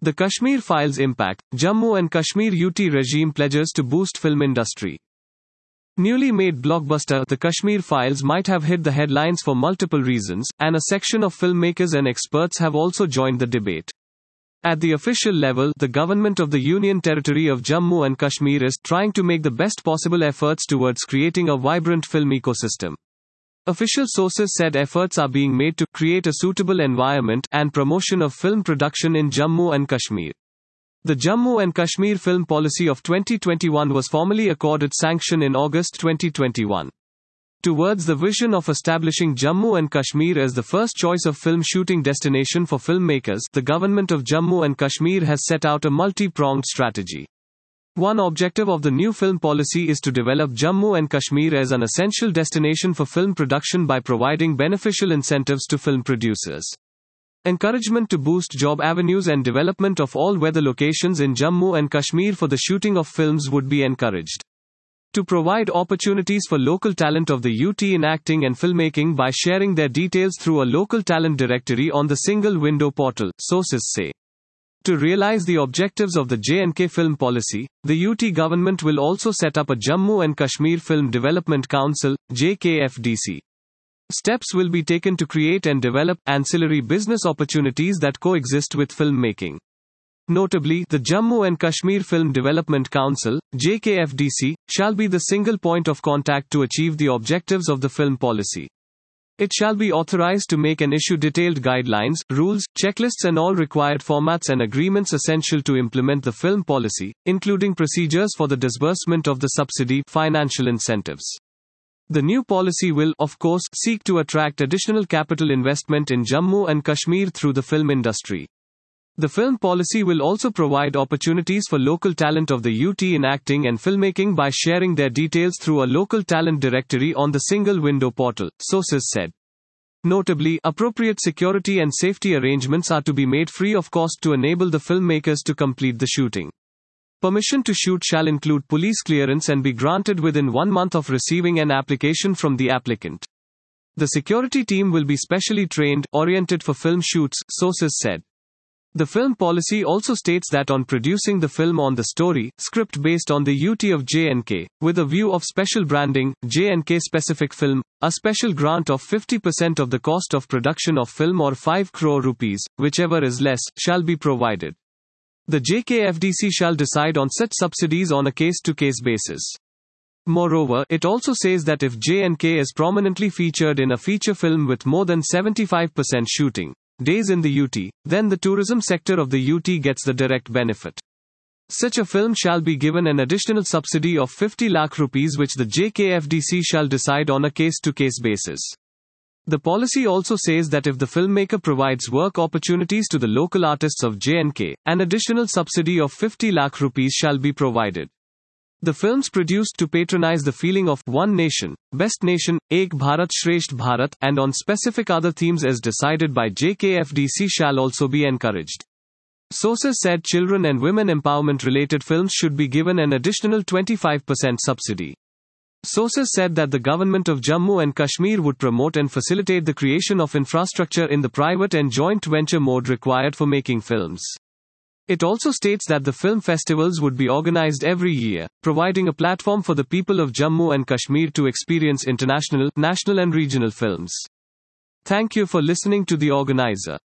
The Kashmir Files impact. Jammu and Kashmir UT regime pledges to boost film industry. Newly made blockbuster The Kashmir Files might have hit the headlines for multiple reasons, and a section of filmmakers and experts have also joined the debate. At the official level, the government of the Union Territory of Jammu and Kashmir is trying to make the best possible efforts towards creating a vibrant film ecosystem. Official sources said efforts are being made to create a suitable environment and promotion of film production in Jammu and Kashmir. The Jammu and Kashmir Film Policy of 2021 was formally accorded sanction in August 2021. Towards the vision of establishing Jammu and Kashmir as the first choice of film shooting destination for filmmakers, the government of Jammu and Kashmir has set out a multi-pronged strategy. One objective of the new film policy is to develop Jammu and Kashmir as an essential destination for film production by providing beneficial incentives to film producers. Encouragement to boost job avenues and development of all-weather locations in Jammu and Kashmir for the shooting of films would be encouraged. To provide opportunities for local talent of the UT in acting and filmmaking by sharing their details through a local talent directory on the single window portal, sources say. To realize the objectives of the J&K film policy, the UT government will also set up a Jammu and Kashmir Film Development Council, JKFDC. Steps will be taken to create and develop ancillary business opportunities that coexist with filmmaking. Notably, the Jammu and Kashmir Film Development Council, JKFDC, shall be the single point of contact to achieve the objectives of the film policy. It shall be authorized to make and issue detailed guidelines, rules, checklists and all required formats and agreements essential to implement the film policy, including procedures for the disbursement of the subsidy, financial incentives. The new policy will, of course, seek to attract additional capital investment in Jammu and Kashmir through the film industry. The film policy will also provide opportunities for local talent of the UT in acting and filmmaking by sharing their details through a local talent directory on the single window portal, sources said. Notably, appropriate security and safety arrangements are to be made free of cost to enable the filmmakers to complete the shooting. Permission to shoot shall include police clearance and be granted within 1 month of receiving an application from the applicant. The security team will be specially trained, oriented for film shoots, sources said. The film policy also states that on producing the film on the story, script based on the UT of J&K, with a view of special branding, J&K specific film, a special grant of 50% of the cost of production of film or 5 crore rupees, whichever is less, shall be provided. The JKFDC shall decide on such subsidies on a case-to-case basis. Moreover, it also says that if J&K is prominently featured in a feature film with more than 75% shooting days in the UT, then the tourism sector of the UT gets the direct benefit. Such a film shall be given an additional subsidy of 50 lakh rupees which the JKFDC shall decide on a case-to-case basis. The policy also says that if the filmmaker provides work opportunities to the local artists of J&K, an additional subsidy of 50 lakh rupees shall be provided. The films produced to patronize the feeling of One Nation, Best Nation, Ek Bharat Shresht Bharat, and on specific other themes as decided by JKFDC shall also be encouraged. Sources said children and women empowerment related films should be given an additional 25% subsidy. Sources said that the government of Jammu and Kashmir would promote and facilitate the creation of infrastructure in the private and joint venture mode required for making films. It also states that the film festivals would be organized every year, providing a platform for the people of Jammu and Kashmir to experience international, national and regional films. Thank you for listening to the organizer.